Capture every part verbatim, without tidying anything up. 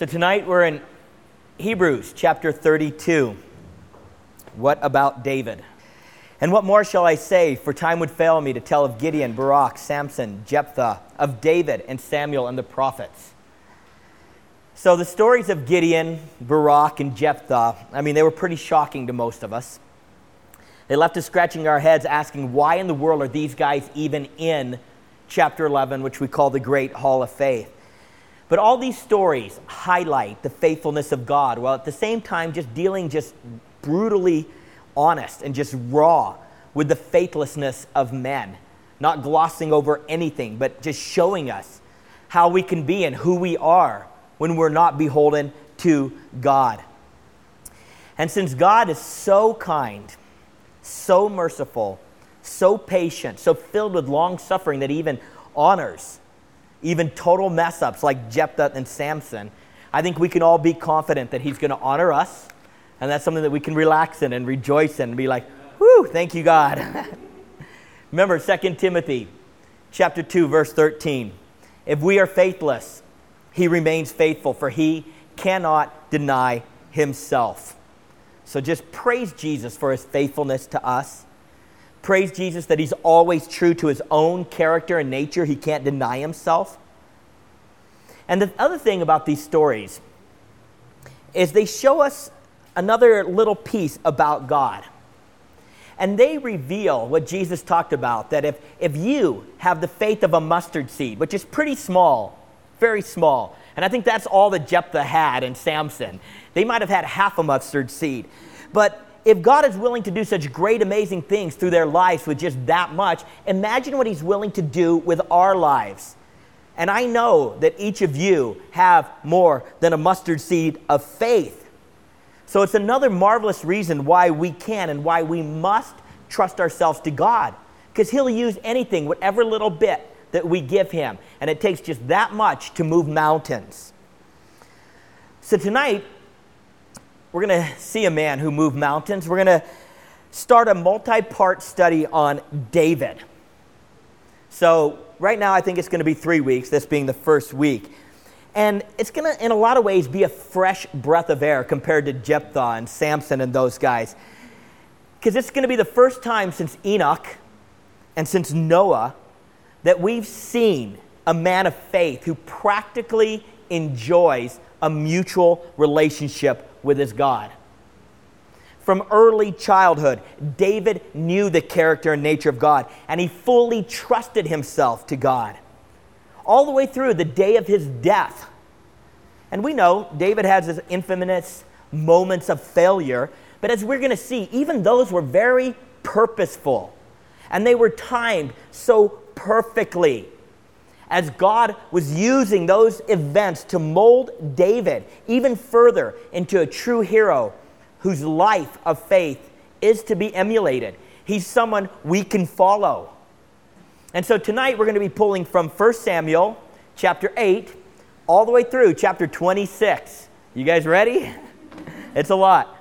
So tonight we're in Hebrews chapter thirty-two. What about David? And what more shall I say, for time would fail me to tell of Gideon, Barak, Samson, Jephthah, of David and Samuel and the prophets. So the stories of Gideon, Barak, and Jephthah, I mean, they were pretty shocking to most of us. They left us scratching our heads asking, why in the world are these guys even in chapter eleven, which we call the Great Hall of Faith? But all these stories highlight the faithfulness of God, while at the same time just dealing just brutally honest and just raw with the faithlessness of men, not glossing over anything, but just showing us how we can be and who we are when we're not beholden to God. And since God is so kind, so merciful, so patient, so filled with long suffering that even honors even total mess-ups like Jephthah and Samson, I think we can all be confident that he's going to honor us, and that's something that we can relax in and rejoice in and be like, whoo, thank you, God. Remember Second Timothy chapter two, verse thirteen. If we are faithless, he remains faithful, for he cannot deny himself. So just praise Jesus for his faithfulness to us. Praise Jesus that he's always true to his own character and nature. He can't deny himself. And the other thing about these stories is they show us another little piece about God. And they reveal what Jesus talked about, that if, if you have the faith of a mustard seed, which is pretty small, very small, and I think that's all that Jephthah had and Samson. They might have had half a mustard seed. But if God is willing to do such great, amazing things through their lives with just that much, imagine what he's willing to do with our lives. And I know that each of you have more than a mustard seed of faith. So it's another marvelous reason why we can and why we must trust ourselves to God. Because he'll use anything, whatever little bit that we give him. And it takes just that much to move mountains. So tonight, we're going to see a man who moved mountains. We're going to start a multi-part study on David. So right now, I think it's going to be three weeks, this being the first week. And it's going to, in a lot of ways, be a fresh breath of air compared to Jephthah and Samson and those guys. Because it's going to be the first time since Enoch and since Noah that we've seen a man of faith who practically enjoys a mutual relationship with his God. From early childhood, David knew the character and nature of God, and he fully trusted himself to God, all the way through the day of his death. And we know David has his infamous moments of failure, but as we're going to see, even those were very purposeful, and they were timed so perfectly, as God was using those events to mold David even further into a true hero whose life of faith is to be emulated. He's someone we can follow. And so tonight we're going to be pulling from First Samuel chapter eight all the way through chapter twenty-six. You guys ready? It's a lot.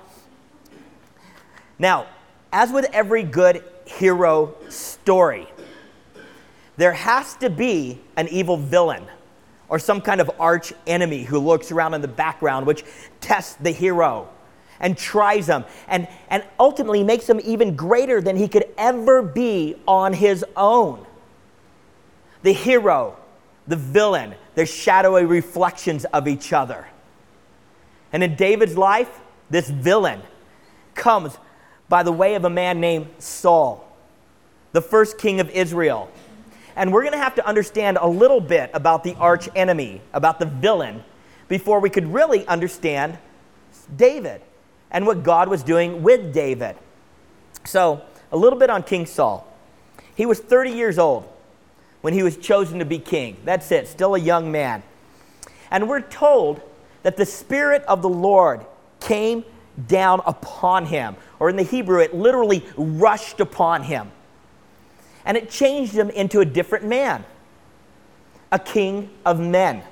Now, as with every good hero story, there has to be an evil villain or some kind of arch enemy who lurks around in the background, which tests the hero and tries him and, and ultimately makes him even greater than he could ever be on his own. The hero, the villain, they're shadowy reflections of each other. And in David's life, this villain comes by the way of a man named Saul, the first king of Israel. And we're going to have to understand a little bit about the arch enemy, about the villain, before we could really understand David and what God was doing with David. So, a little bit on King Saul. He was thirty years old when he was chosen to be king. That's it, still a young man. And we're told that the Spirit of the Lord came down upon him, or in the Hebrew, it literally rushed upon him. And it changed him into a different man, a king of men.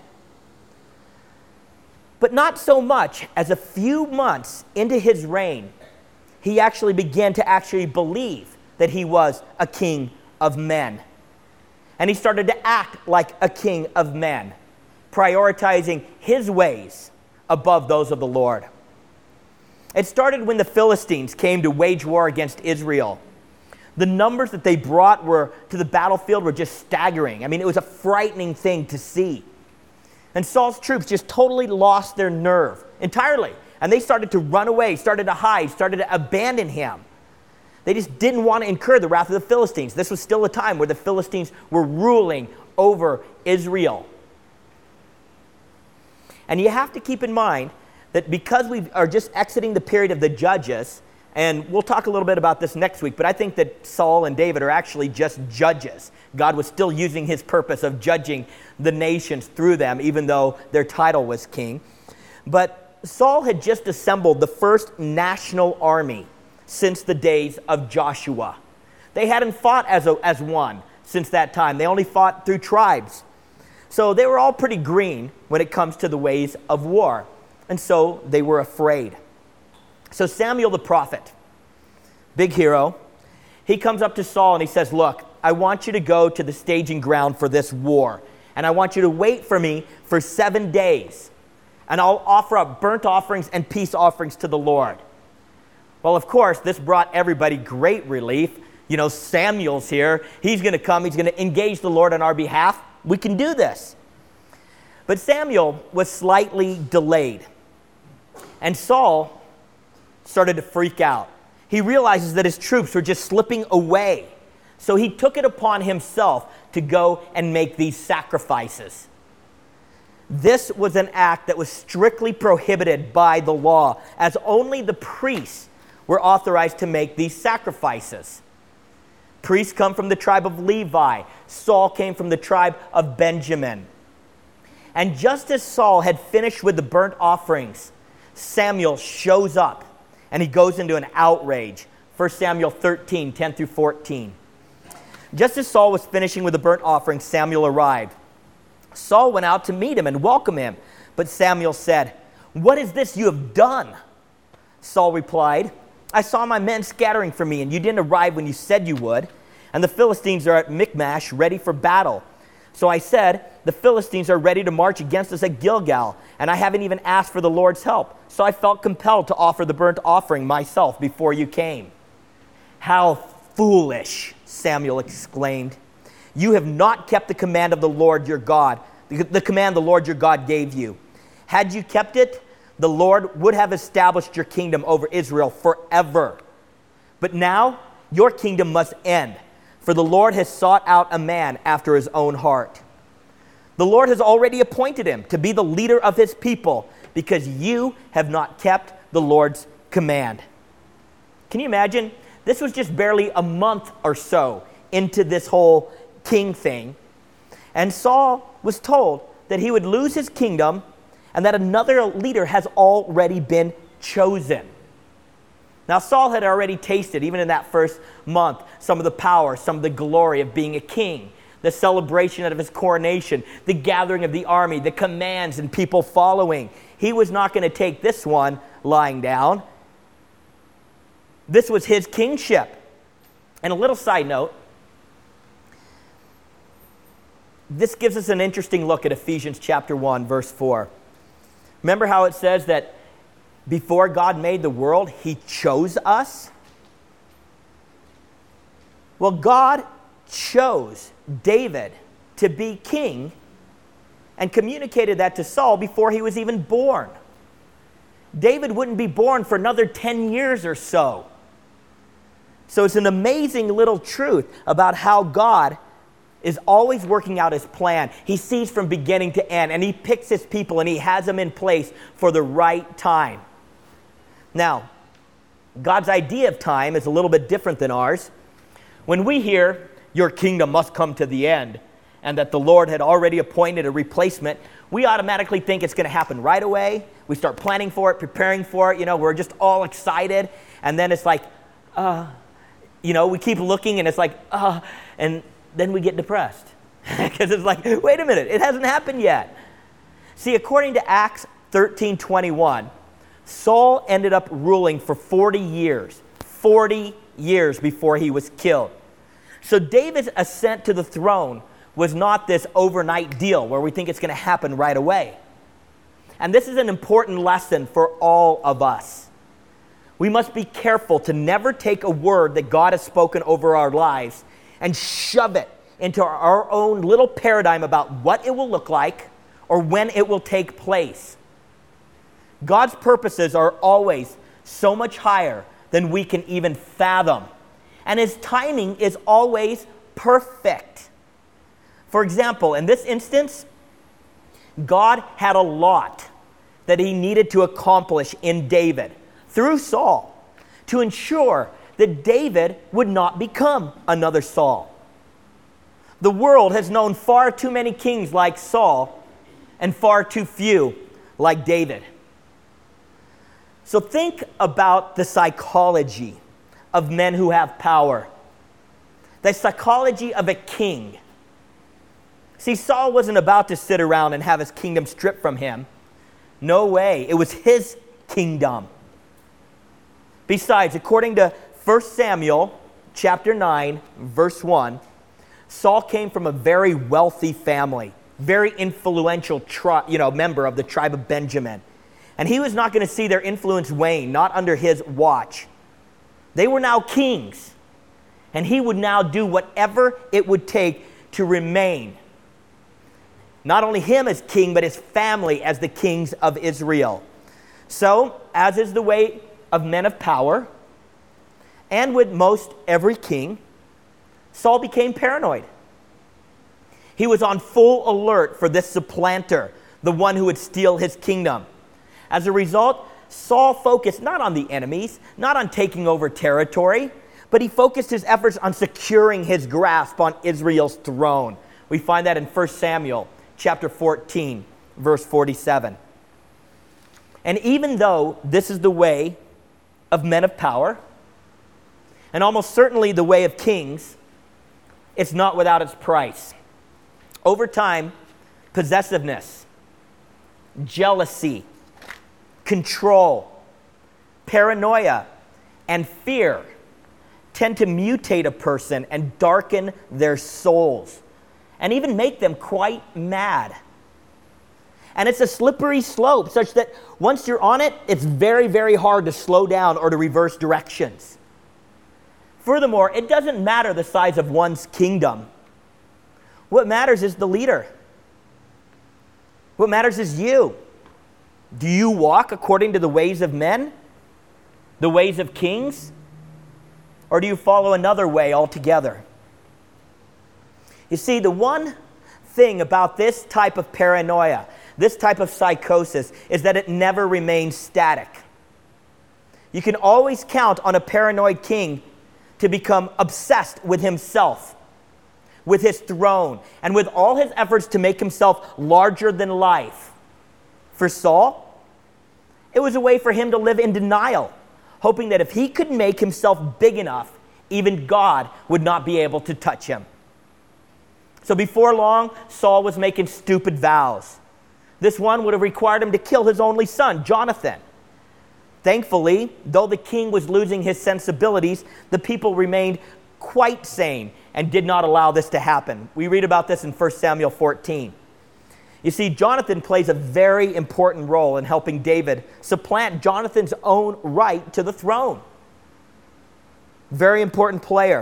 But not so much as a few months into his reign, he actually began to actually believe that he was a king of men. And he started to act like a king of men, prioritizing his ways above those of the Lord. It started when the Philistines came to wage war against Israel. The numbers that they brought were to the battlefield were just staggering. I mean, it was a frightening thing to see. And Saul's troops just totally lost their nerve entirely. And they started to run away, started to hide, started to abandon him. They just didn't want to incur the wrath of the Philistines. This was still a time where the Philistines were ruling over Israel. And you have to keep in mind that because we are just exiting the period of the judges, and we'll talk a little bit about this next week, but I think that Saul and David are actually just judges. God was still using his purpose of judging the nations through them, even though their title was king. But Saul had just assembled the first national army since the days of Joshua. They hadn't fought as, a, as one since that time. They only fought through tribes. So they were all pretty green when it comes to the ways of war. And so they were afraid. So Samuel the prophet, big hero, he comes up to Saul and he says, look, I want you to go to the staging ground for this war. And I want you to wait for me for seven days. And I'll offer up burnt offerings and peace offerings to the Lord. Well, of course, this brought everybody great relief. You know, Samuel's here. He's going to come. He's going to engage the Lord on our behalf. We can do this. But Samuel was slightly delayed. And Saul started to freak out. He realizes that his troops were just slipping away. So he took it upon himself to go and make these sacrifices. This was an act that was strictly prohibited by the law, as only the priests were authorized to make these sacrifices. Priests come from the tribe of Levi. Saul came from the tribe of Benjamin. And just as Saul had finished with the burnt offerings, Samuel shows up and he goes into an outrage. First Samuel thirteen, ten through fourteen. Just as Saul was finishing with the burnt offering, Samuel arrived. Saul went out to meet him and welcome him. But Samuel said, "What is this you have done?" Saul replied, "I saw my men scattering for me, and you didn't arrive when you said you would. And the Philistines are at Michmash, ready for battle. So I said, the Philistines are ready to march against us at Gilgal, and I haven't even asked for the Lord's help. So I felt compelled to offer the burnt offering myself before you came." "How foolish," Samuel exclaimed. "You have not kept the command of the Lord your God, the command the Lord your God gave you. Had you kept it, the Lord would have established your kingdom over Israel forever. But now your kingdom must end, for the Lord has sought out a man after his own heart. The Lord has already appointed him to be the leader of his people, because you have not kept the Lord's command." Can you imagine? This was just barely a month or so into this whole king thing. And Saul was told that he would lose his kingdom and that another leader has already been chosen. Now, Saul had already tasted, even in that first month, some of the power, some of the glory of being a king, the celebration of his coronation, the gathering of the army, the commands and people following. He was not going to take this one lying down. This was his kingship. And a little side note, this gives us an interesting look at Ephesians chapter one, verse four. Remember how it says that before God made the world, he chose us? Well, God chose David to be king and communicated that to Saul before he was even born. David wouldn't be born for another ten years or so. So it's an amazing little truth about how God is always working out his plan. He sees from beginning to end, and he picks his people, and he has them in place for the right time. Now, God's idea of time is a little bit different than ours. When we hear, "Your kingdom must come to the end," and that the Lord had already appointed a replacement, we automatically think it's going to happen right away. We start planning for it, preparing for it. You know, we're just all excited. And then it's like, uh, you know, we keep looking, and it's like, uh, and then we get depressed. Because it's like, wait a minute, it hasn't happened yet. See, according to Acts thirteen twenty-one, Saul ended up ruling for forty years. forty years before he was killed. So David's ascent to the throne was not this overnight deal where we think it's going to happen right away. And this is an important lesson for all of us. We must be careful to never take a word that God has spoken over our lives and shove it into our own little paradigm about what it will look like or when it will take place. God's purposes are always so much higher than we can even fathom. And his timing is always perfect. For example, in this instance, God had a lot that he needed to accomplish in David through Saul to ensure that David would not become another Saul. The world has known far too many kings like Saul and far too few like David. So think about the psychology of men who have power. The psychology of a king. See, Saul wasn't about to sit around and have his kingdom stripped from him. No way. It was his kingdom. Besides, according to First Samuel chapter nine, verse one, Saul came from a very wealthy family, very influential tri- you know, member of the tribe of Benjamin. And he was not going to see their influence wane, not under his watch. They were now kings, and he would now do whatever it would take to remain. Not only him as king, but his family as the kings of Israel. So, as is the way of men of power, and with most every king, Saul became paranoid. He was on full alert for this supplanter, the one who would steal his kingdom. As a result, Saul focused not on the enemies, not on taking over territory, but he focused his efforts on securing his grasp on Israel's throne. We find that in First Samuel chapter fourteen, verse forty-seven. And even though this is the way of men of power, and almost certainly the way of kings, it's not without its price. Over time, possessiveness, jealousy, control, paranoia, and fear tend to mutate a person and darken their souls, and even make them quite mad. And it's a slippery slope such that once you're on it, it's very, very hard to slow down or to reverse directions. Furthermore, it doesn't matter the size of one's kingdom. What matters is the leader. What matters is you. Do you walk according to the ways of men, the ways of kings, or do you follow another way altogether? You see, the one thing about this type of paranoia, this type of psychosis, is that it never remains static. You can always count on a paranoid king to become obsessed with himself, with his throne, and with all his efforts to make himself larger than life. For Saul, it was a way for him to live in denial, hoping that if he could make himself big enough, even God would not be able to touch him. So before long, Saul was making stupid vows. This one would have required him to kill his only son, Jonathan. Thankfully, though the king was losing his sensibilities, the people remained quite sane and did not allow this to happen. We read about this in First Samuel fourteen. You see, Jonathan plays a very important role in helping David supplant Jonathan's own right to the throne. Very important player.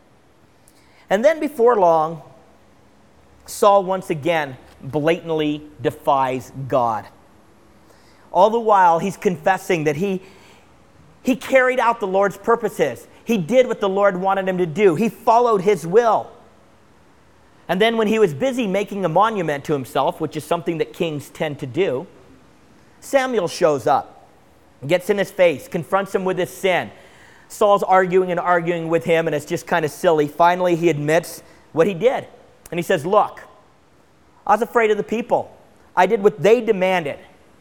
And then before long, Saul once again blatantly defies God. All the while, he's confessing that he, he carried out the Lord's purposes. He did what the Lord wanted him to do. He followed his will. And then when he was busy making a monument to himself, which is something that kings tend to do, Samuel shows up, gets in his face, confronts him with his sin. Saul's arguing and arguing with him, and it's just kind of silly. Finally, he admits what he did. And he says, look, I was afraid of the people. I did what they demanded.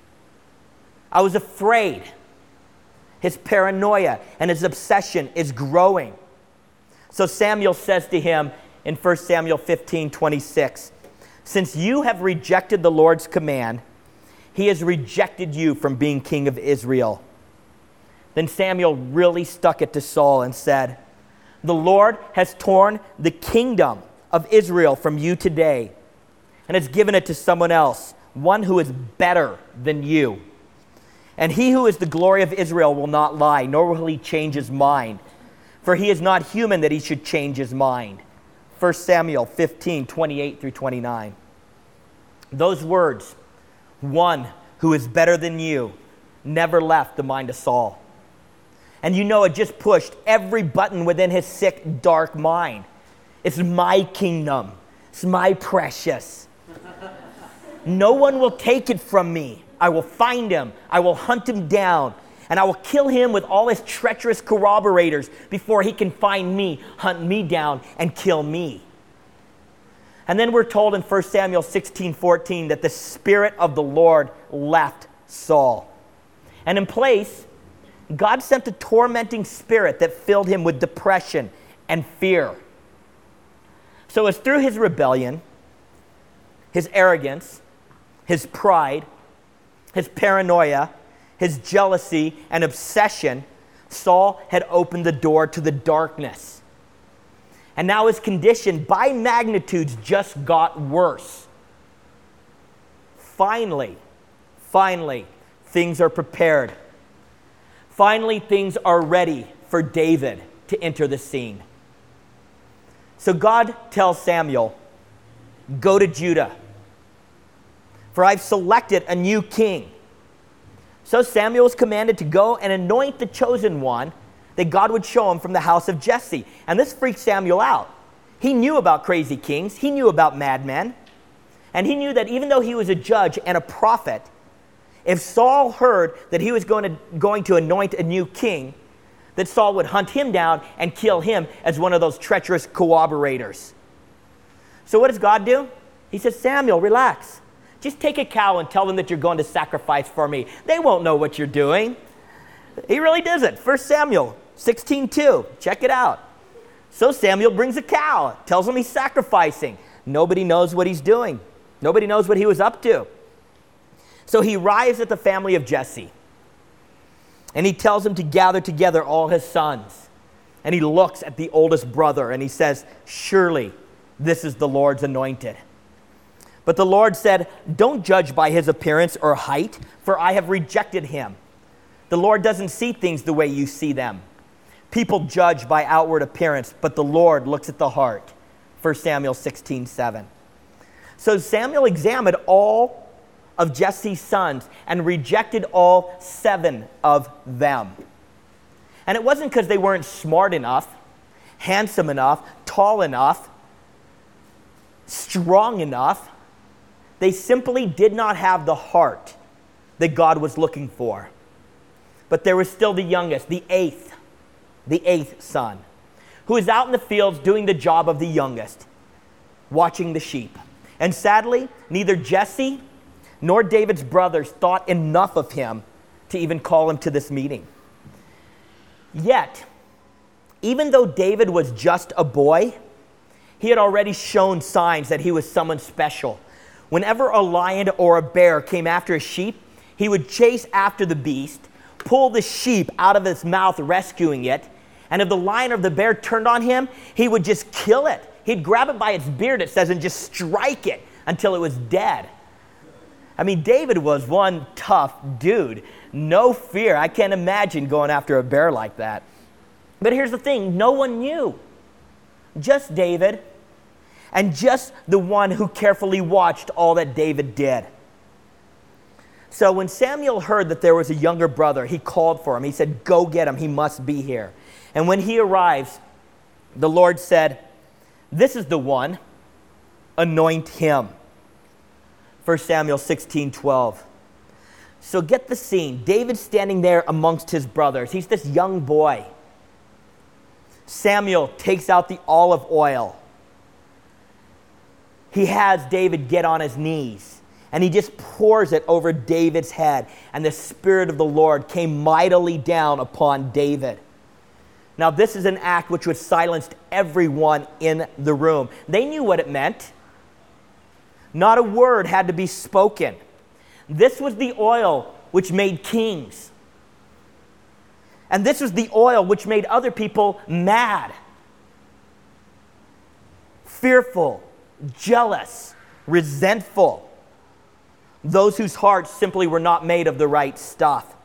I was afraid. His paranoia and his obsession is growing. So Samuel says to him in First Samuel fifteen twenty-six, since you have rejected the Lord's command, he has rejected you from being king of Israel. Then Samuel really stuck it to Saul and said, the Lord has torn the kingdom of Israel from you today and has given it to someone else, one who is better than you. And he who is the glory of Israel will not lie, nor will he change his mind. For he is not human that he should change his mind. First Samuel fifteen, twenty-eight through twenty-nine. Those words, one who is better than you, never left the mind of Saul. And you know, it just pushed every button within his sick, dark mind. It's my kingdom. It's my precious. No one will take it from me. I will find him. I will hunt him down. And I will kill him with all his treacherous corroborators before he can find me, hunt me down, and kill me. And then we're told in First Samuel sixteen, fourteen that the Spirit of the Lord left Saul. And in place, God sent a tormenting spirit that filled him with depression and fear. So it's through his rebellion, his arrogance, his pride, his paranoia, his jealousy and obsession, Saul had opened the door to the darkness. And now his condition, by magnitudes, just got worse. Finally, finally, things are prepared. Finally, things are ready for David to enter the scene. So God tells Samuel, go to Judah, for I've selected a new king. So Samuel was commanded to go and anoint the chosen one that God would show him from the house of Jesse. And this freaked Samuel out. He knew about crazy kings. He knew about madmen. And he knew that even though he was a judge and a prophet, if Saul heard that he was going to, going to anoint a new king, that Saul would hunt him down and kill him as one of those treacherous corroborators. So what does God do? He says, Samuel, relax. Just take a cow and tell them that you're going to sacrifice for me. They won't know what you're doing. He really does it. First Samuel sixteen two. Check it out. So Samuel brings a cow, tells him he's sacrificing. Nobody knows what he's doing. Nobody knows what he was up to. So he arrives at the family of Jesse. And he tells him to gather together all his sons. And he looks at the oldest brother and he says, surely this is the Lord's anointed. But the Lord said, don't judge by his appearance or height, for I have rejected him. The Lord doesn't see things the way you see them. People judge by outward appearance, but the Lord looks at the heart. First Samuel sixteen seven. So Samuel examined all of Jesse's sons and rejected all seven of them. And it wasn't because they weren't smart enough, handsome enough, tall enough, strong enough. They simply did not have the heart that God was looking for. But there was still the youngest, the eighth, the eighth son, who is out in the fields doing the job of the youngest, watching the sheep. And sadly, neither Jesse nor David's brothers thought enough of him to even call him to this meeting. Yet, even though David was just a boy, he had already shown signs that he was someone special. Whenever a lion or a bear came after a sheep, he would chase after the beast, pull the sheep out of its mouth, rescuing it. And if the lion or the bear turned on him, he would just kill it. He'd grab it by its beard, it says, and just strike it until it was dead. I mean, David was one tough dude. No fear. I can't imagine going after a bear like that. But here's the thing. No one knew. Just David. And just the one who carefully watched all that David did. So when Samuel heard that there was a younger brother, he called for him. He said, go get him. He must be here. And when he arrives, the Lord said, this is the one. Anoint him. First Samuel sixteen twelve. So get the scene. David's standing there amongst his brothers. He's this young boy. Samuel takes out the olive oil. He has David get on his knees. And he just pours it over David's head. And the Spirit of the Lord came mightily down upon David. Now this is an act which would silence everyone in the room. They knew what it meant. Not a word had to be spoken. This was the oil which made kings. And this was the oil which made other people mad, fearful, jealous, resentful. those whose hearts simply were not made of the right stuff.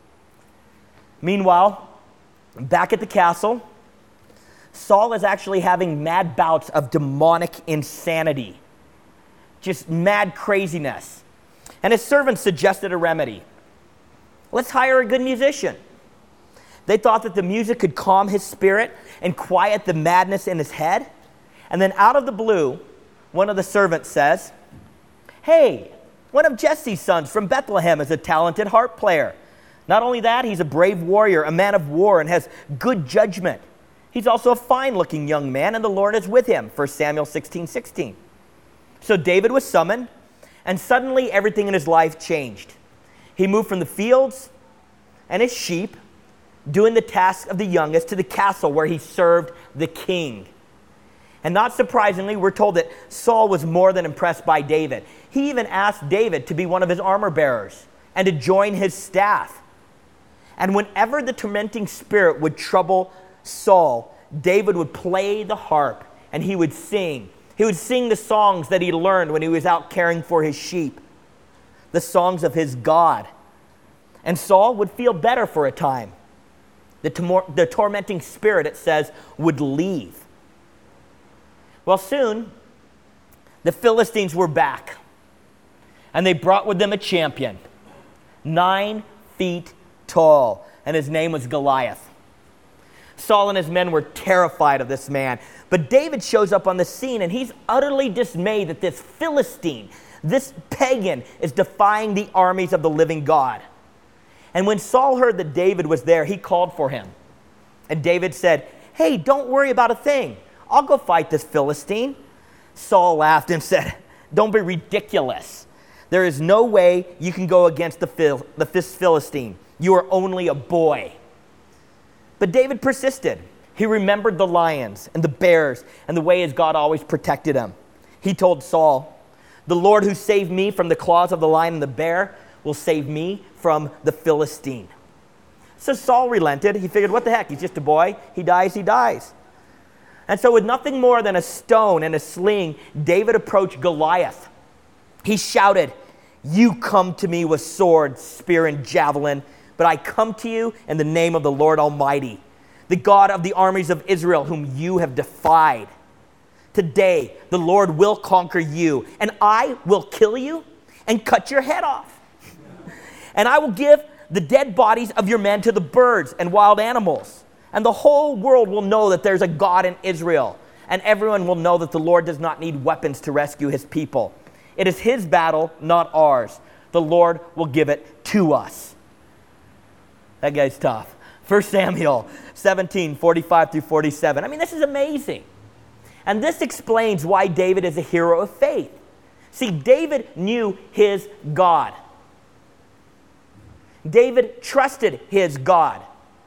Meanwhile, back at the castle, Saul is actually having mad bouts of demonic insanity, just mad craziness. And his servants suggested a remedy. Let's hire a good musician. They thought that the music could calm his spirit and quiet the madness in his head. And then out of the blue, one of the servants says, "Hey, one of Jesse's sons from Bethlehem is a talented harp player. Not only that, he's a brave warrior, a man of war, and has good judgment. He's also a fine-looking young man, and the Lord is with him." First Samuel sixteen sixteen. So David was summoned, and suddenly everything in his life changed. He moved from the fields and his sheep, doing the task of the youngest, to the castle where he served the king. And not surprisingly, we're told that Saul was more than impressed by David. He even asked David to be one of his armor bearers and to join his staff. And whenever the tormenting spirit would trouble Saul, David would play the harp and he would sing. He would sing the songs that he learned when he was out caring for his sheep, the songs of his God. And Saul would feel better for a time. The, tor- the tormenting spirit, it says, would leave. Well, soon, the Philistines were back, and they brought with them a champion, nine feet tall, and his name was Goliath. Saul and his men were terrified of this man, but David shows up on the scene, and he's utterly dismayed that this Philistine, this pagan, is defying the armies of the living God. And when Saul heard that David was there, he called for him. And David said, "Hey, don't worry about a thing. I'll go fight this Philistine." Saul laughed and said, "Don't be ridiculous. There is no way you can go against the, Phil- the Philistine. You are only a boy." But David persisted. He remembered the lions and the bears and the way his God always protected him. He told Saul, "The Lord who saved me from the claws of the lion and the bear will save me from the Philistine." So Saul relented. He figured, what the heck? He's just a boy. He dies, he dies. And so with nothing more than a stone and a sling, David approached Goliath. He shouted, "You come to me with sword, spear, and javelin, but I come to you in the name of the Lord Almighty, the God of the armies of Israel, whom you have defied. Today, the Lord will conquer you, and I will kill you and cut your head off. And I will give the dead bodies of your men to the birds and wild animals. And the whole world will know that there's a God in Israel. And everyone will know that the Lord does not need weapons to rescue his people. It is his battle, not ours. The Lord will give it to us." That guy's tough. First Samuel seventeen, forty-five through forty-seven. I mean, this is amazing. And this explains why David is a hero of faith. See, David knew his God. David trusted his God.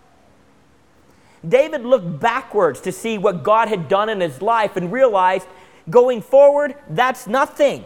David looked backwards to see what God had done in his life and realized, going forward, that's nothing.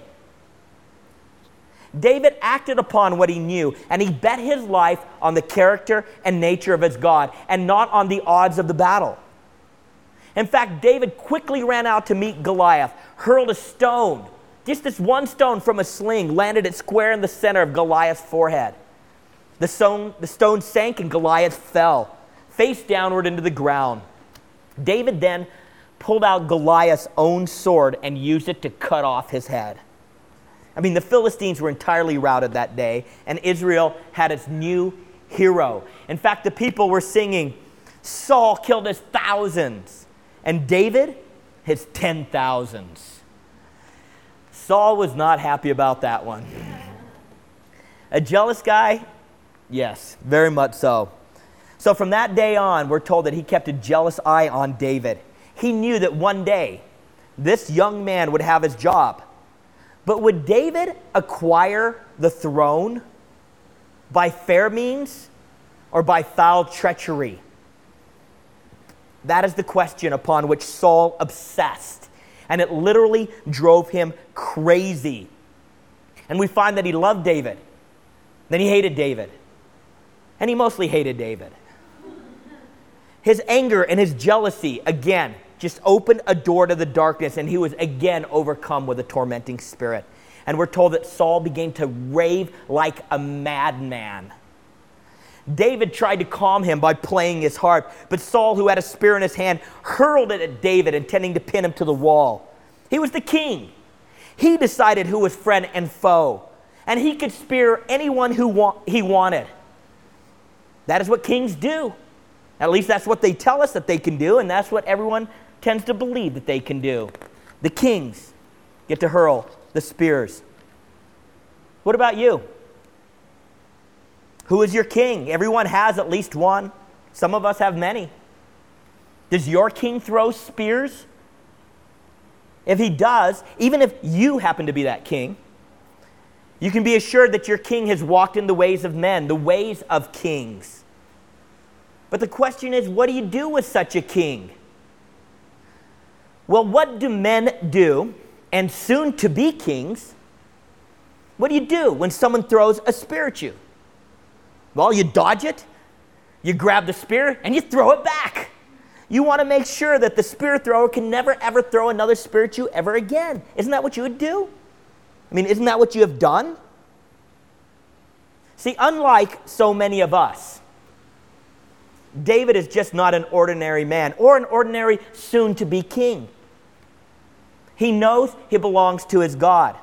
David acted upon what he knew, and he bet his life on the character and nature of his God, and not on the odds of the battle. In fact, David quickly ran out to meet Goliath, hurled a stone, just this one stone from a sling, landed it square in the center of Goliath's forehead. The stone, the stone sank and Goliath fell, face downward into the ground. David then pulled out Goliath's own sword and used it to cut off his head. I mean, the Philistines were entirely routed that day, and Israel had its new hero. In fact, the people were singing, "Saul killed his thousands, and David his ten thousands." Saul was not happy about that one. A jealous guy? Yes, very much so. So from that day on, we're told that he kept a jealous eye on David. He knew that one day, this young man would have his job. But would David acquire the throne by fair means or by foul treachery? That is the question upon which Saul obsessed, and it literally drove him crazy. And we find that he loved David, then he hated David, and he mostly hated David. His anger and his jealousy, again, just opened a door to the darkness, and he was again overcome with a tormenting spirit. And we're told that Saul began to rave like a madman. David tried to calm him by playing his harp, but Saul, who had a spear in his hand, hurled it at David, intending to pin him to the wall. He was the king. He decided who was friend and foe, and he could spear anyone who wa- he wanted. That is what kings do. At least that's what they tell us that they can do, and that's what everyone tends to believe that they can do. The kings get to hurl the spears. What about you? Who is your king? Everyone has at least one. Some of us have many. Does your king throw spears? If he does, even if you happen to be that king, you can be assured that your king has walked in the ways of men, the ways of kings. But the question is, what do you do with such a king? Well, what do men do, and soon to be kings? What do you do when someone throws a spear at you? Well, you dodge it, you grab the spear, and you throw it back. You want to make sure that the spear thrower can never, ever throw another spear at you ever again. Isn't that what you would do? I mean, isn't that what you have done? See, unlike so many of us, David is just not an ordinary man or an ordinary soon-to-be king. He knows he belongs to his God.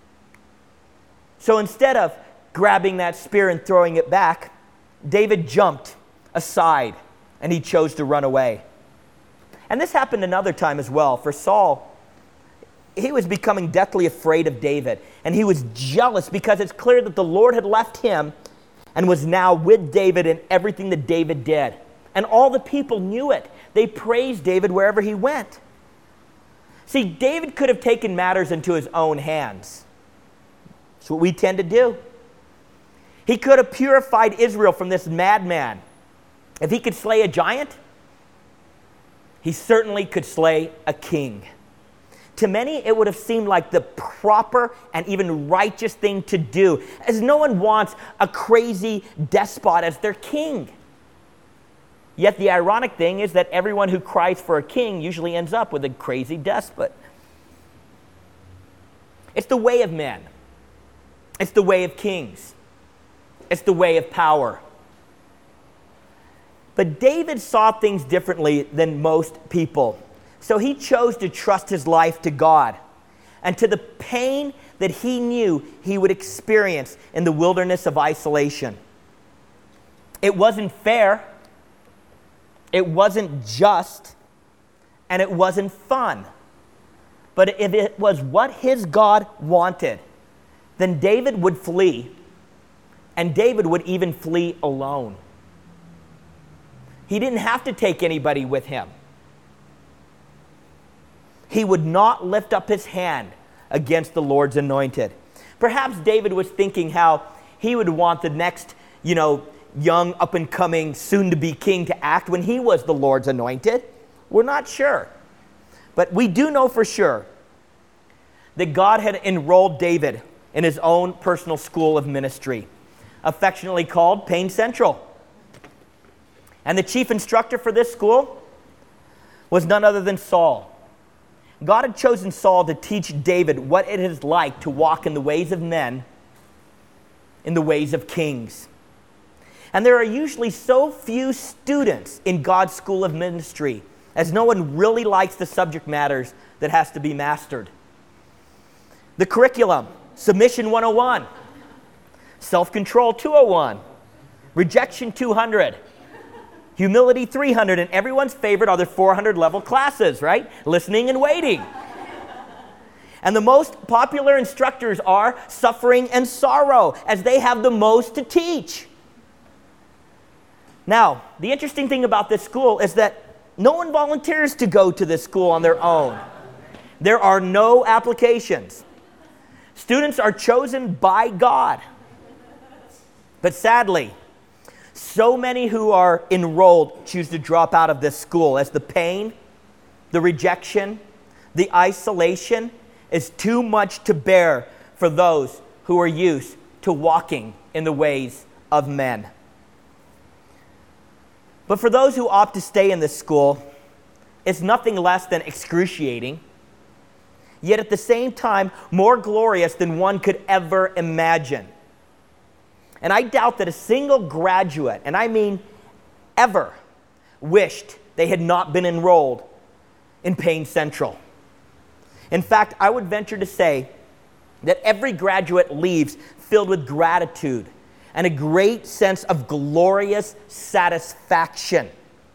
So instead of grabbing that spear and throwing it back, David jumped aside and he chose to run away. And this happened another time as well. For Saul, he was becoming deathly afraid of David, and he was jealous because it's clear that the Lord had left him and was now with David in everything that David did. And all the people knew it. They praised David wherever he went. See, David could have taken matters into his own hands. That's what we tend to do. He could have purified Israel from this madman. If he could slay a giant, he certainly could slay a king. To many, it would have seemed like the proper and even righteous thing to do, as no one wants a crazy despot as their king. Yet the ironic thing is that everyone who cries for a king usually ends up with a crazy despot. It's the way of men. It's the way of kings. It's the way of power. But David saw things differently than most people. So he chose to trust his life to God and to the pain that he knew he would experience in the wilderness of isolation. It wasn't fair. It wasn't just. And it wasn't fun. But if it was what his God wanted, then David would flee. And David would even flee alone. He didn't have to take anybody with him. He would not lift up his hand against the Lord's anointed. Perhaps David was thinking how he would want the next, you know, young, up-and-coming, soon-to-be king to act when he was the Lord's anointed. We're not sure. But we do know for sure that God had enrolled David in his own personal school of ministry, affectionately called Payne Central. And the chief instructor for this school was none other than Saul. God had chosen Saul to teach David what it is like to walk in the ways of men, in the ways of kings. And there are usually so few students in God's school of ministry, as no one really likes the subject matters that has to be mastered. The curriculum, Submission one oh one, Self-Control two oh one, Rejection two hundred, Humility three hundred, and everyone's favorite are the four hundred level classes, right? Listening and waiting. And the most popular instructors are Suffering and Sorrow, as they have the most to teach. Now, the interesting thing about this school is that no one volunteers to go to this school on their own. There are no applications. Students are chosen by God. But sadly, so many who are enrolled choose to drop out of this school as the pain, the rejection, the isolation is too much to bear for those who are used to walking in the ways of men. But for those who opt to stay in this school, it's nothing less than excruciating. yet at the same time more glorious than one could ever imagine. And I doubt that a single graduate, and I mean ever, wished they had not been enrolled in Payne Central. In fact, I would venture to say that every graduate leaves filled with gratitude and a great sense of glorious satisfaction,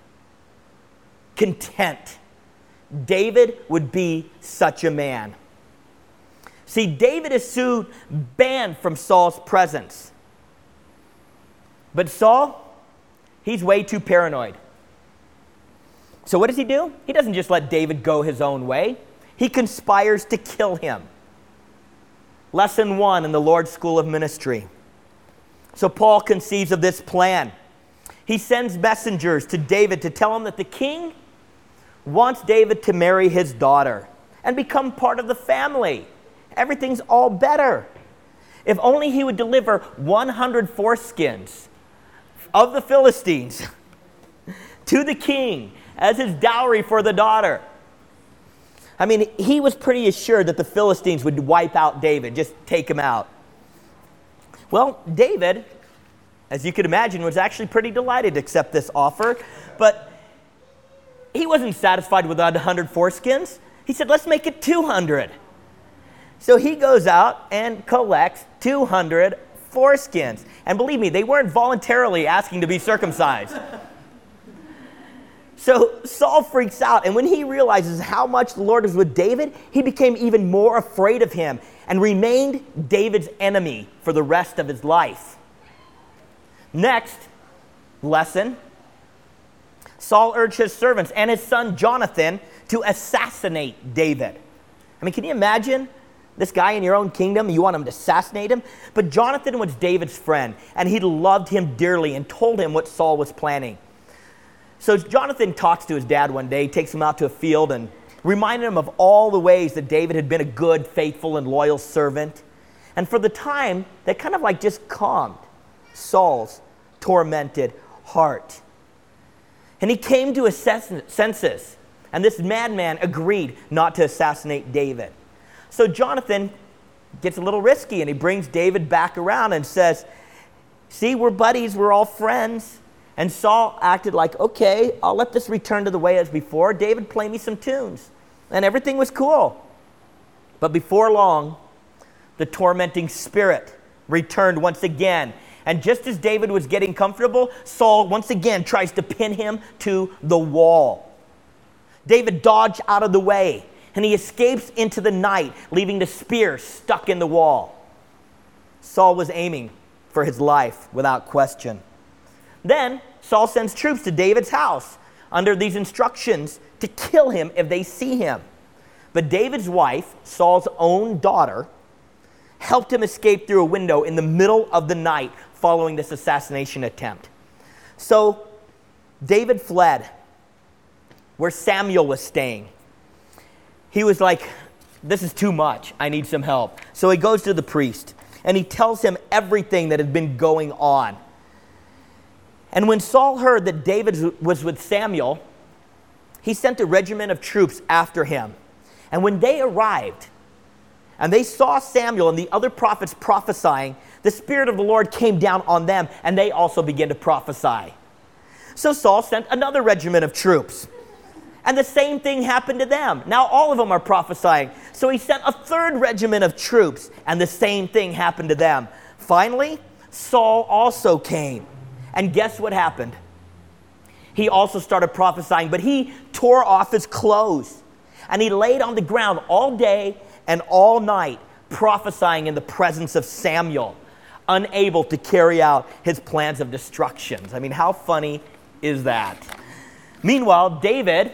content. David would be such a man. See, David is soon banned from Saul's presence. But Saul, he's way too paranoid. So what does he do? He doesn't just let David go his own way. He conspires to kill him. Lesson one in the Lord's School of Ministry. So Paul conceives of this plan. He sends messengers to David to tell him that the king wants David to marry his daughter and become part of the family. Everything's all better. If only he would deliver one hundred foreskins of the Philistines to the king as his dowry for the daughter. I mean, he was pretty assured that the Philistines would wipe out David, just take him out. Well, David, as you could imagine, was actually pretty delighted to accept this offer, but he wasn't satisfied with one hundred foreskins. He said, let's make it two hundred. So he goes out and collects two hundred foreskins. And believe me, they weren't voluntarily asking to be circumcised. So Saul freaks out, and when he realizes how much the Lord is with David, he became even more afraid of him and remained David's enemy for the rest of his life. Next lesson, Saul urged his servants and his son Jonathan to assassinate David. I mean, can you imagine this guy in your own kingdom? You want him to assassinate him? But Jonathan was David's friend, and he loved him dearly and told him what Saul was planning. So Jonathan talks to his dad one day, takes him out to a field and reminded him of all the ways that David had been a good, faithful, and loyal servant. And for the time, that kind of like just calmed Saul's tormented heart. And he came to his senses, and this madman agreed not to assassinate David. So Jonathan gets a little risky, and he brings David back around and says, see, we're buddies, we're all friends. And Saul acted like, okay, I'll let this return to the way as before. David, play me some tunes. And everything was cool. But before long, the tormenting spirit returned once again. And just as David was getting comfortable, Saul once again tries to pin him to the wall. David dodged out of the way, and he escapes into the night, leaving the spear stuck in the wall. Saul was aiming for his life without question. Then Saul sends troops to David's house under these instructions to kill him if they see him. But David's wife, Saul's own daughter, helped him escape through a window in the middle of the night following this assassination attempt. So David fled where Samuel was staying. He was like, this is too much. I need some help. So he goes to the priest and he tells him everything that had been going on. And when Saul heard that David was with Samuel, he sent a regiment of troops after him. And when they arrived, and they saw Samuel and the other prophets prophesying, the Spirit of the Lord came down on them, and they also began to prophesy. So Saul sent another regiment of troops. And the same thing happened to them. Now all of them are prophesying. So he sent a third regiment of troops, and the same thing happened to them. Finally, Saul also came. And guess what happened? He also started prophesying, but he tore off his clothes. And he laid on the ground all day and all night, prophesying in the presence of Samuel, unable to carry out his plans of destruction. I mean, how funny is that? Meanwhile, David,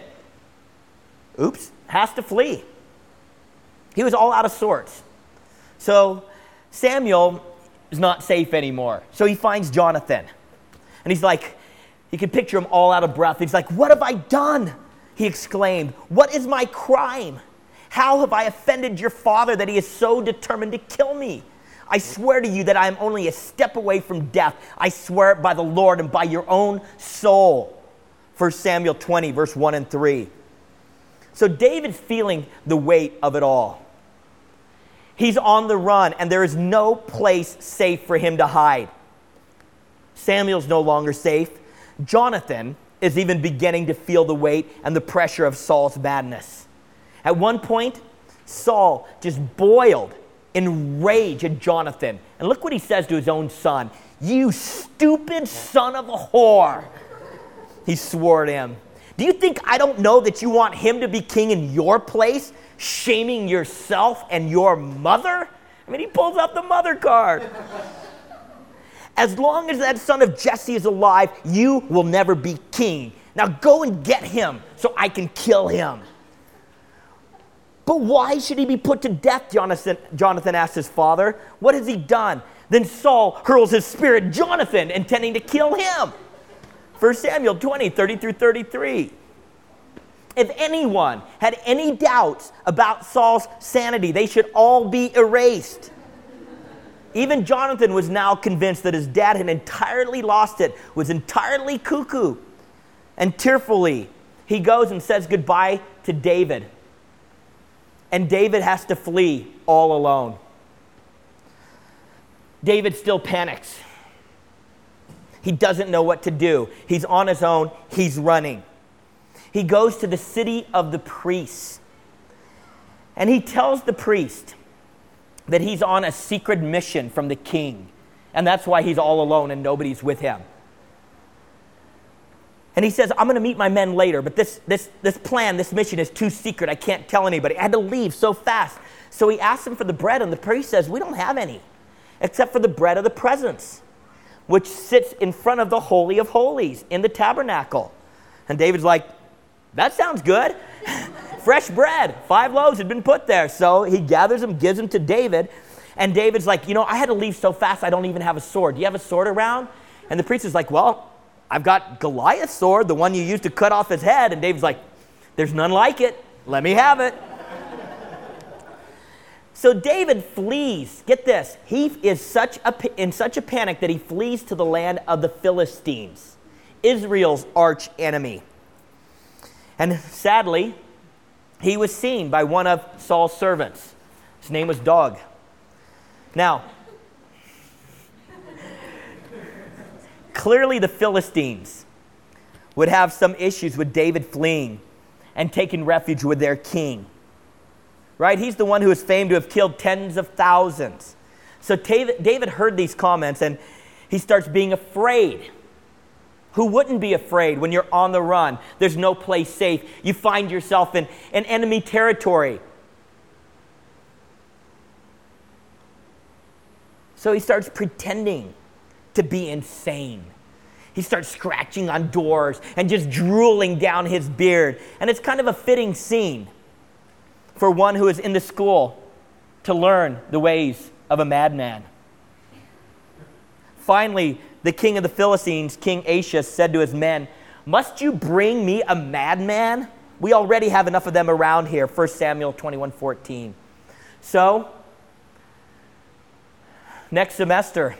oops, has to flee. He was all out of sorts. So Samuel is not safe anymore. So he finds Jonathan. And he's like, you can picture him all out of breath. He's like, what have I done? He exclaimed, what is my crime? How have I offended your father that he is so determined to kill me? I swear to you that I am only a step away from death. I swear it by the Lord and by your own soul. First Samuel twenty, verse one and three. So David's feeling the weight of it all. He's on the run, and there is no place safe for him to hide. Samuel's no longer safe. Jonathan is even beginning to feel the weight and the pressure of Saul's madness. At one point, Saul just boiled in rage at Jonathan. And look what he says to his own son. "You stupid son of a whore," he swore at him. "Do you think I don't know that you want him to be king in your place, shaming yourself and your mother?" I mean, he pulls out the mother card. "As long as that son of Jesse is alive, you will never be king. Now go and get him so I can kill him." "But why should he be put to death?" Jonathan, Jonathan asked his father. "What has he done?" Then Saul hurls his spear at Jonathan, intending to kill him. First Samuel twenty, thirty through thirty-three. If anyone had any doubts about Saul's sanity, they should all be erased. Even Jonathan was now convinced that his dad had entirely lost it, was entirely cuckoo. And tearfully, he goes and says goodbye to David. And David has to flee all alone. David still panics. He doesn't know what to do. He's on his own. He's running. He goes to the city of the priests. And he tells the priest that he's on a secret mission from the king. And that's why he's all alone and nobody's with him. And he says, "I'm going to meet my men later, but this, this, this plan, this mission is too secret. I can't tell anybody." I had to leave so fast. So he asks him for the bread, and the priest says, "We don't have any, except for the bread of the presence, which sits in front of the Holy of Holies in the tabernacle." And David's like, "That sounds good." Fresh bread, five loaves had been put there. So he gathers them, gives them to David. And David's like, "You know, I had to leave so fast, I don't even have a sword. Do you have a sword around?" And the priest is like, "Well, I've got Goliath's sword, the one you used to cut off his head." And David's like, "There's none like it. Let me have it." So David flees. Get this. He is such a, in such a panic that he flees to the land of the Philistines, Israel's arch enemy. And sadly, he was seen by one of Saul's servants. His name was Doeg. Now, clearly the Philistines would have some issues with David fleeing and taking refuge with their king. Right? He's the one who is famed to have killed tens of thousands. So David heard these comments and he starts being afraid. Who wouldn't be afraid when you're on the run? There's no place safe. You find yourself in, in enemy territory. So he starts pretending to be insane. He starts scratching on doors and just drooling down his beard. And it's kind of a fitting scene for one who is in the school to learn the ways of a madman. Finally, the king of the Philistines, King Achish, said to his men, "Must you bring me a madman? We already have enough of them around here." First Samuel twenty-one fourteen. So, next semester,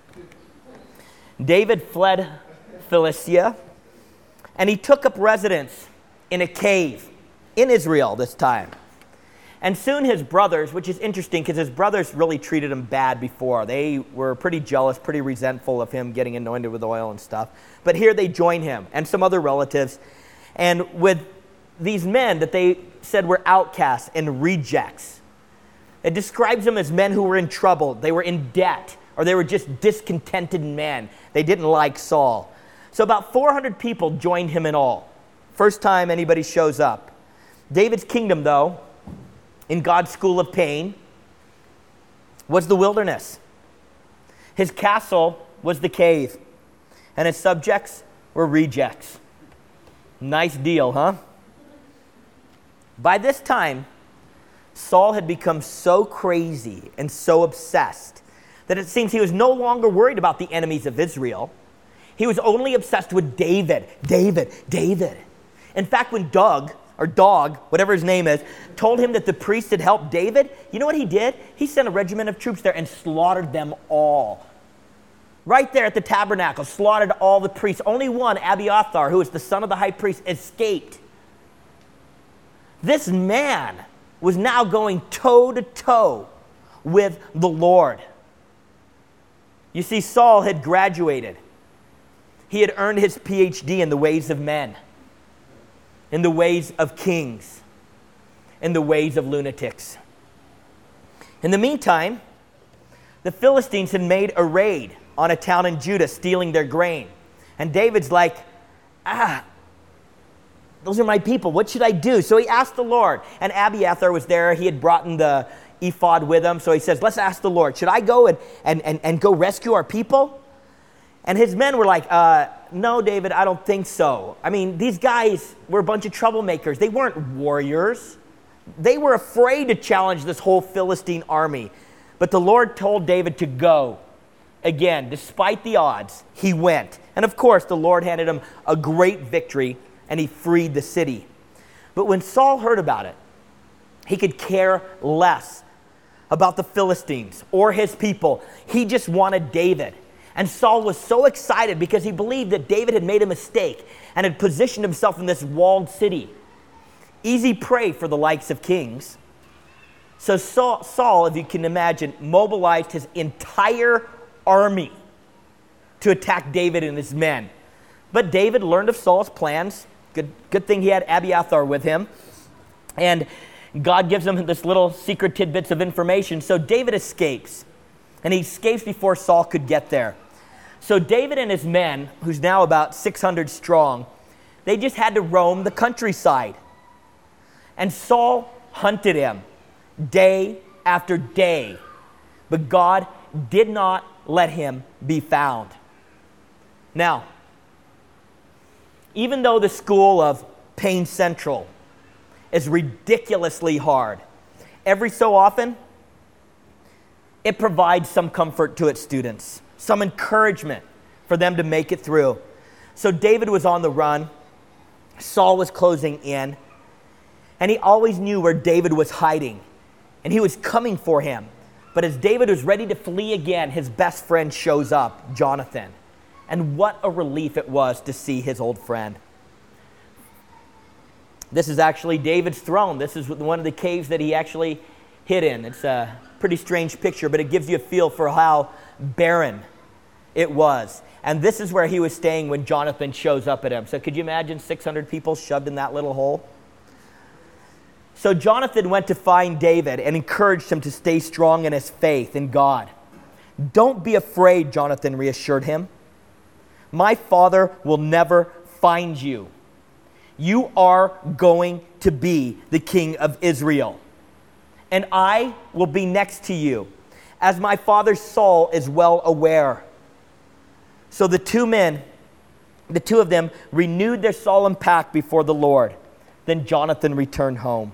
David fled Philistia, and he took up residence in a cave in Israel this time. And soon his brothers, which is interesting because his brothers really treated him bad before. They were pretty jealous, pretty resentful of him getting anointed with oil and stuff. But here they join him and some other relatives. And with these men that they said were outcasts and rejects, it describes them as men who were in trouble. They were in debt, or they were just discontented men. They didn't like Saul. So about four hundred people joined him in all. First time anybody shows up. David's kingdom, though, in God's school of pain, was the wilderness. His castle was the cave, and his subjects were rejects. Nice deal, huh? By this time, Saul had become so crazy and so obsessed that it seems he was no longer worried about the enemies of Israel. He was only obsessed with David, David, David. In fact, when Doeg, or Dog, whatever his name is, told him that the priest had helped David, you know what he did? He sent a regiment of troops there and slaughtered them all. Right there at the tabernacle, slaughtered all the priests. Only one, Abiathar, who was the son of the high priest, escaped. This man was now going toe to toe with the Lord. You see, Saul had graduated. He had earned his P H D in the ways of men, in the ways of kings, in the ways of lunatics. In the meantime, the Philistines had made a raid on a town in Judah, stealing their grain. And David's like, ah, those are my people. What should I do? So he asked the Lord. And Abiathar was there. He had brought in the ephod with him. So he says, let's ask the Lord. Should I go and, and, and, and go rescue our people? And his men were like, uh, no, David, I don't think so. I mean, these guys were a bunch of troublemakers. They weren't warriors. They were afraid to challenge this whole Philistine army. But the Lord told David to go. Again, despite the odds, he went. And of course, the Lord handed him a great victory, and he freed the city. But when Saul heard about it, he could care less about the Philistines or his people. He just wanted David. And Saul was so excited because he believed that David had made a mistake and had positioned himself in this walled city. Easy prey for the likes of kings. So Saul, Saul, if you can imagine, mobilized his entire army to attack David and his men. But David learned of Saul's plans. Good, good thing he had Abiathar with him. And God gives him this little secret tidbits of information. So David escapes. And he escapes before Saul could get there. So David and his men, who's now about six hundred strong, they just had to roam the countryside. And Saul hunted him day after day. But God did not let him be found. Now, even though the school of Payne Central is ridiculously hard, every so often, it provides some comfort to its students, some encouragement for them to make it through. So David was on the run. Saul was closing in. And he always knew where David was hiding. And he was coming for him. But as David was ready to flee again, his best friend shows up, Jonathan. And what a relief it was to see his old friend. This is actually David's throne. This is one of the caves that he actually hid in. It's a pretty strange picture, but it gives you a feel for how barren it was. And this is where he was staying when Jonathan shows up at him. So could you imagine six hundred people shoved in that little hole? So Jonathan went to find David and encouraged him to stay strong in his faith in God. Don't be afraid, Jonathan reassured him. My father will never find you. You are going to be the king of Israel. And I will be next to you, as my father Saul is well aware. So the two men, the two of them, renewed their solemn pact before the Lord. Then Jonathan returned home.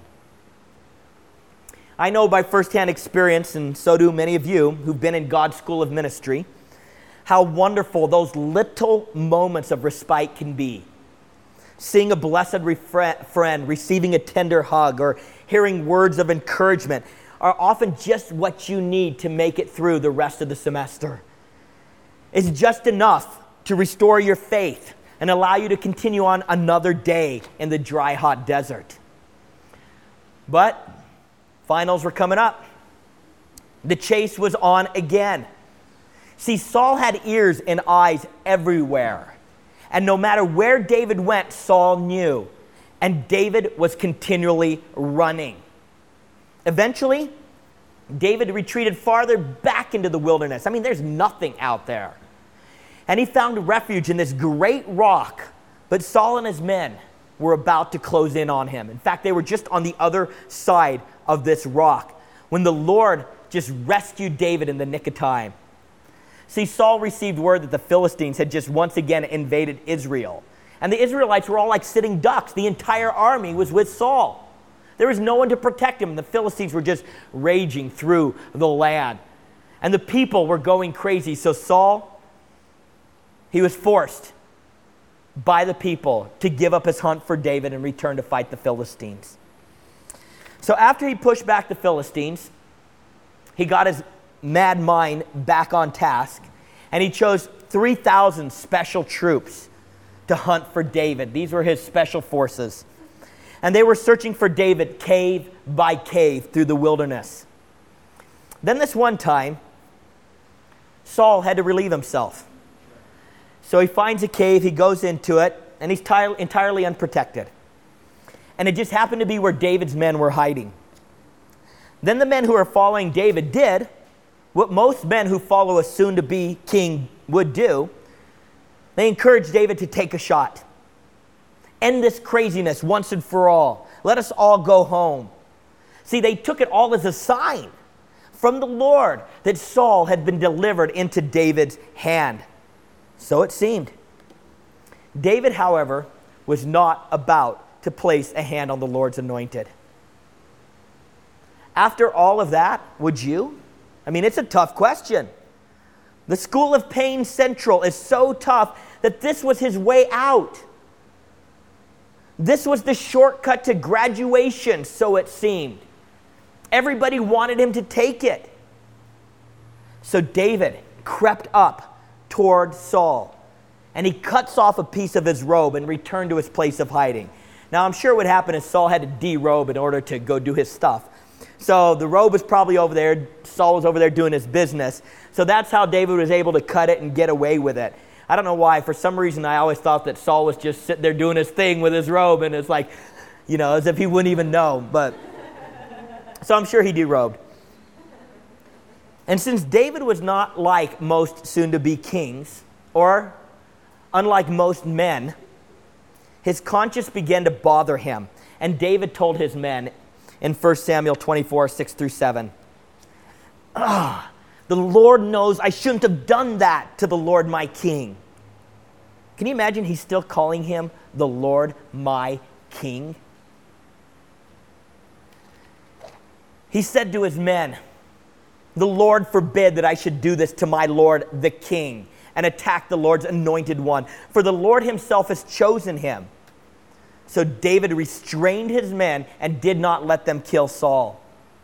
I know by firsthand experience, and so do many of you who've been in God's school of ministry, how wonderful those little moments of respite can be. Seeing a blessed refre- friend, receiving a tender hug, or hearing words of encouragement are often just what you need to make it through the rest of the semester. It's just enough to restore your faith and allow you to continue on another day in the dry, hot desert. But finals were coming up. The chase was on again. See, Saul had ears and eyes everywhere. And no matter where David went, Saul knew. And David was continually running. Eventually, David retreated farther back into the wilderness. I mean, there's nothing out there. And he found refuge in this great rock. But Saul and his men were about to close in on him. In fact, they were just on the other side of this rock when the Lord just rescued David in the nick of time. See, Saul received word that the Philistines had just once again invaded Israel. And the Israelites were all like sitting ducks. The entire army was with Saul. There was no one to protect him. The Philistines were just raging through the land. And the people were going crazy. So Saul, he was forced by the people to give up his hunt for David and return to fight the Philistines. So after he pushed back the Philistines, he got his mad mind back on task, and he chose three thousand special troops to hunt for David. These were his special forces. And they were searching for David cave by cave through the wilderness. Then this one time, Saul had to relieve himself. So he finds a cave, he goes into it, and he's ty- entirely unprotected. And it just happened to be where David's men were hiding. Then the men who are following David did what most men who follow a soon-to-be king would do. They encouraged David to take a shot. End this craziness once and for all. Let us all go home. See, they took it all as a sign from the Lord that Saul had been delivered into David's hand. So it seemed. David, however, was not about to place a hand on the Lord's anointed. After all of that, would you? I mean, it's a tough question. The School of Pain Central is so tough that this was his way out. This was the shortcut to graduation, so it seemed. Everybody wanted him to take it. So David crept up toward Saul, and he cuts off a piece of his robe and returned to his place of hiding. Now, I'm sure what happened is Saul had to derobe in order to go do his stuff. So the robe was probably over there. Saul was over there doing his business. So that's how David was able to cut it and get away with it. I don't know why. For some reason, I always thought that Saul was just sitting there doing his thing with his robe, and it's like, you know, as if he wouldn't even know. But so I'm sure he derobed. And since David was not like most soon-to-be kings, or unlike most men, his conscience began to bother him. And David told his men in First Samuel twenty-four, six through seven, ah, the Lord knows I shouldn't have done that to the Lord my king. Can you imagine he's still calling him the Lord my king? He said to his men, the Lord forbid that I should do this to my Lord the king and attack the Lord's anointed one, for the Lord himself has chosen him. So David restrained his men and did not let them kill Saul.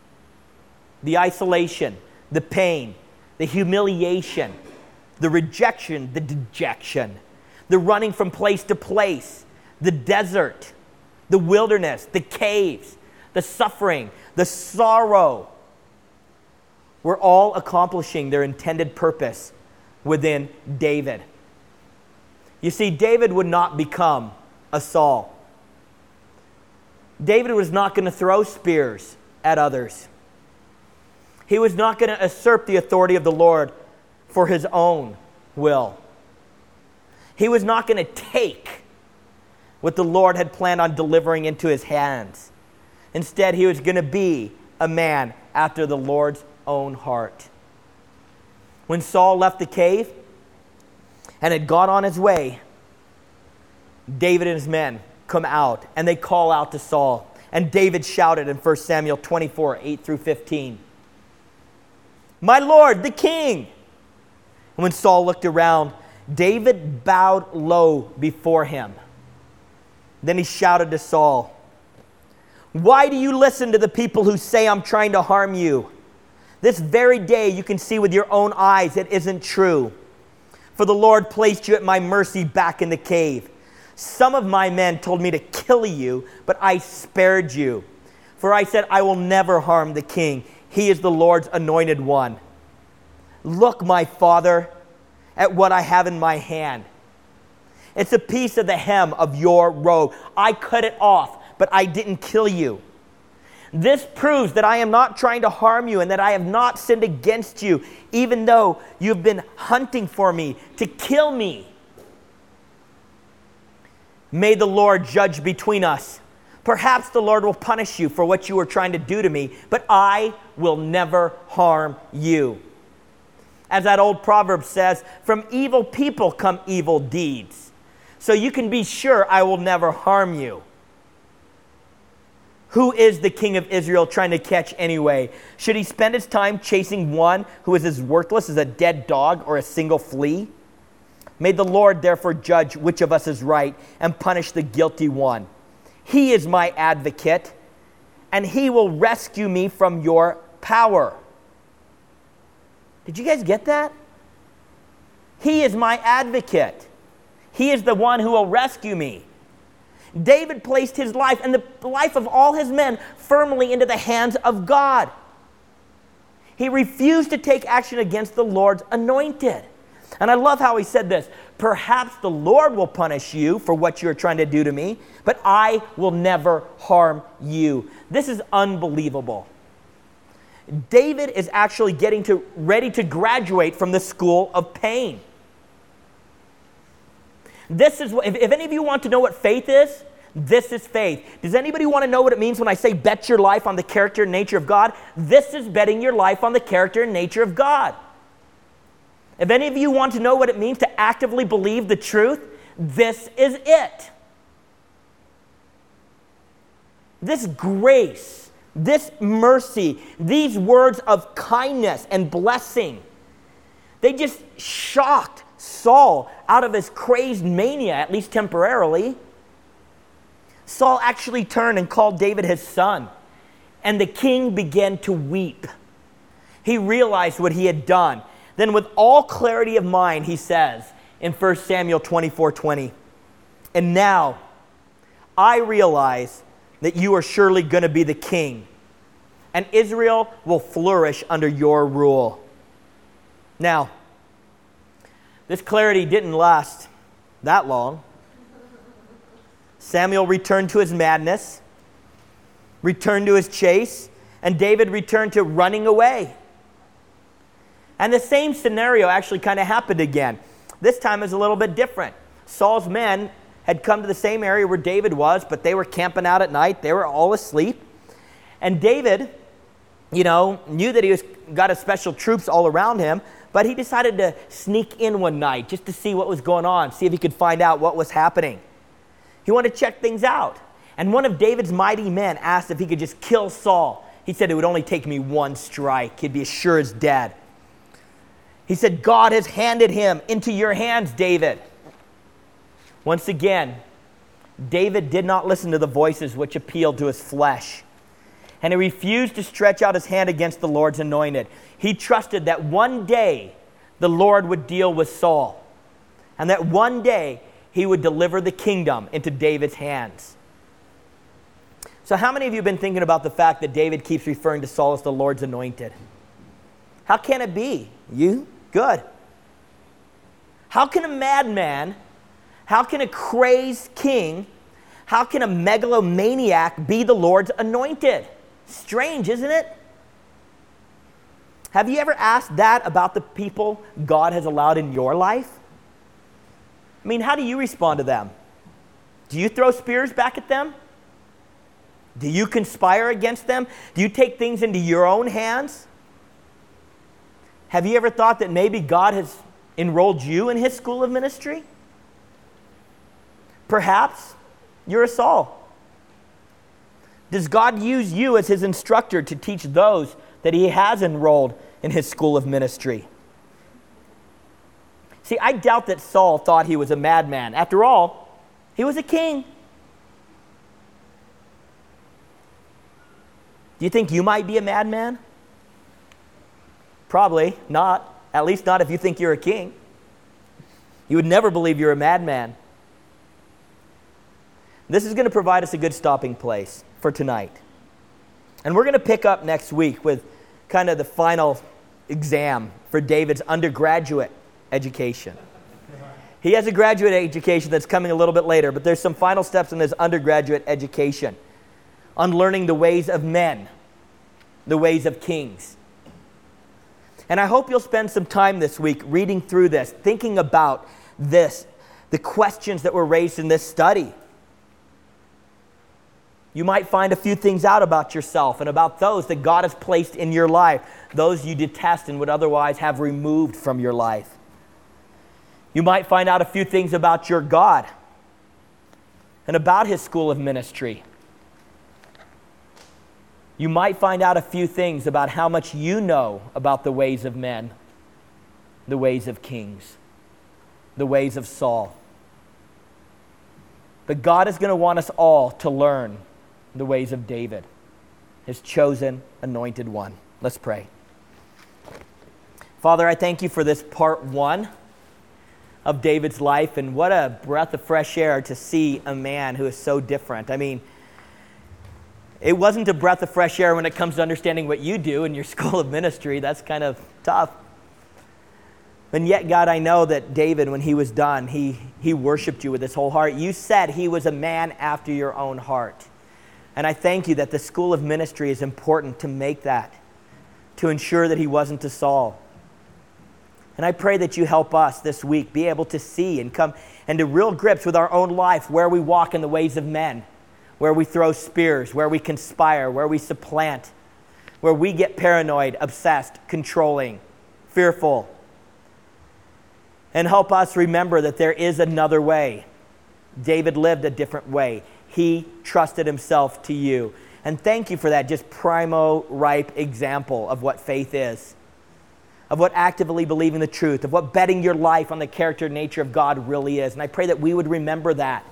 The isolation, the pain, the humiliation, the rejection, the dejection, the running from place to place, the desert, the wilderness, the caves, the suffering, the sorrow, were all accomplishing their intended purpose within David. You see, David would not become a Saul. David was not going to throw spears at others. He was not going to usurp the authority of the Lord for his own will. He was not going to take what the Lord had planned on delivering into his hands. Instead, he was going to be a man after the Lord's own heart. When Saul left the cave and had gone on his way, David and his men come out and they call out to Saul. And David shouted in First Samuel twenty-four, eight through fifteen, my Lord, the king. And when Saul looked around, David bowed low before him. Then he shouted to Saul, why do you listen to the people who say I'm trying to harm you? This very day you can see with your own eyes it isn't true. For the Lord placed you at my mercy back in the cave. Some of my men told me to kill you, but I spared you. For I said, I will never harm the king. He is the Lord's anointed one. Look, my father, at what I have in my hand. It's a piece of the hem of your robe. I cut it off, but I didn't kill you. This proves that I am not trying to harm you and that I have not sinned against you, even though you've been hunting for me to kill me. May the Lord judge between us. Perhaps the Lord will punish you for what you were trying to do to me, but I will never harm you. As that old proverb says, from evil people come evil deeds. So you can be sure I will never harm you. Who is the king of Israel trying to catch anyway? Should he spend his time chasing one who is as worthless as a dead dog or a single flea? May the Lord therefore judge which of us is right and punish the guilty one. He is my advocate, and he will rescue me from your power. Did you guys get that? He is my advocate. He is the one who will rescue me. David placed his life and the life of all his men firmly into the hands of God. he refused to take action against the Lord's anointed. And I love how he said this, perhaps the Lord will punish you for what you're trying to do to me, but I will never harm you. This is unbelievable. David is actually getting to ready to graduate from the school of pain. This is what, if, if any of you want to know what faith is, this is faith. Does anybody want to know what it means when I say bet your life on the character and nature of God? This is betting your life on the character and nature of God. If any of you want to know what it means to actively believe the truth, this is it. This grace, this mercy, these words of kindness and blessing, they just shocked Saul out of his crazed mania, at least temporarily. Saul actually turned and called David his son, and the king began to weep. He realized what he had done. Then with all clarity of mind, he says in First Samuel twenty-four twenty, and now I realize that you are surely going to be the king, and Israel will flourish under your rule. Now, this clarity didn't last that long. Samuel returned to his madness, returned to his chase, and David returned to running away. And the same scenario actually kind of happened again. This time is a little bit different. Saul's men had come to the same area where David was, but they were camping out at night. They were all asleep. And David, you know, knew that he was got his special troops all around him, but he decided to sneak in one night just to see what was going on, see if he could find out what was happening. He wanted to check things out. And one of David's mighty men asked if he could just kill Saul. He said, it would only take me one strike. He'd be as sure as dead. He said, God has handed him into your hands, David. Once again, David did not listen to the voices which appealed to his flesh. And he refused to stretch out his hand against the Lord's anointed. He trusted that one day the Lord would deal with Saul. And that one day he would deliver the kingdom into David's hands. So how many of you have been thinking about the fact that David keeps referring to Saul as the Lord's anointed? How can it be? You? Good. How can a madman, how can a crazed king, how can a megalomaniac be the Lord's anointed? Strange, isn't it? Have you ever asked that about the people God has allowed in your life? I mean, how do you respond to them? Do you throw spears back at them? Do you conspire against them? Do you take things into your own hands? Have you ever thought that maybe God has enrolled you in his school of ministry? Perhaps you're a Saul. Does God use you as his instructor to teach those that he has enrolled in his school of ministry? See, I doubt that Saul thought he was a madman. After all, he was a king. Do you think you might be a madman? Probably not. At least not if you think you're a king. You would never believe you're a madman. This is going to provide us a good stopping place for tonight. And we're going to pick up next week with kind of the final exam for David's undergraduate education. He has a graduate education that's coming a little bit later, but there's some final steps in his undergraduate education on learning the ways of men, the ways of kings. And I hope you'll spend some time this week reading through this, thinking about this, the questions that were raised in this study. You might find a few things out about yourself and about those that God has placed in your life, those you detest and would otherwise have removed from your life. You might find out a few things about your God and about his school of ministry. You might find out a few things about how much you know about the ways of men, the ways of kings, the ways of Saul. But God is going to want us all to learn the ways of David, his chosen, anointed one. Let's pray. Father, I thank you for this part one of David's life, and what a breath of fresh air to see a man who is so different. I mean, it wasn't a breath of fresh air when it comes to understanding what you do in your school of ministry. That's kind of tough. And yet, God, I know that David, when he was done, he, he worshiped you with his whole heart. You said he was a man after your own heart. And I thank you that the school of ministry is important to make that, to ensure that he wasn't a Saul. And I pray that you help us this week be able to see and come into real grips with our own life, where we walk in the ways of men, where we throw spears, where we conspire, where we supplant, where we get paranoid, obsessed, controlling, fearful. And help us remember that there is another way. David lived a different way. He trusted himself to you. And thank you for that just primo ripe example of what faith is, of what actively believing the truth, of what betting your life on the character and nature of God really is. And I pray that we would remember that.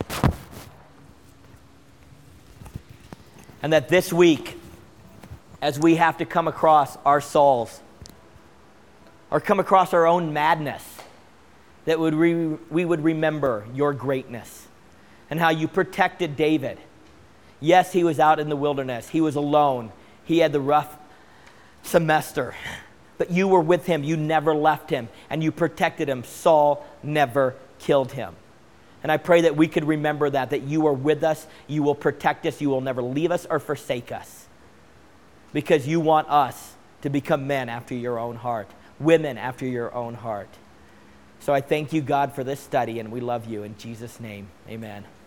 And that this week, as we have to come across our Sauls, or come across our own madness, that would re- we would remember your greatness and how you protected David. Yes, he was out in the wilderness. He was alone. He had the rough semester. But you were with him. You never left him. And you protected him. Saul never killed him. And I pray that we could remember that, that you are with us. You will protect us. You will never leave us or forsake us. Because you want us to become men after your own heart. Women after your own heart. So I thank you, God, for this study, and we love you. In Jesus' name, amen.